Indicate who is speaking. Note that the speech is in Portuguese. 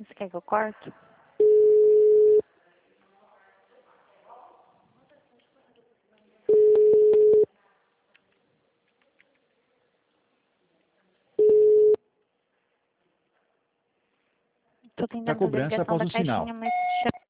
Speaker 1: Você quer que eu corte? Tô
Speaker 2: Da
Speaker 1: tentando fazer
Speaker 2: cobrança
Speaker 1: ligação
Speaker 2: após
Speaker 1: da
Speaker 2: o sinal.
Speaker 1: caixinha, mas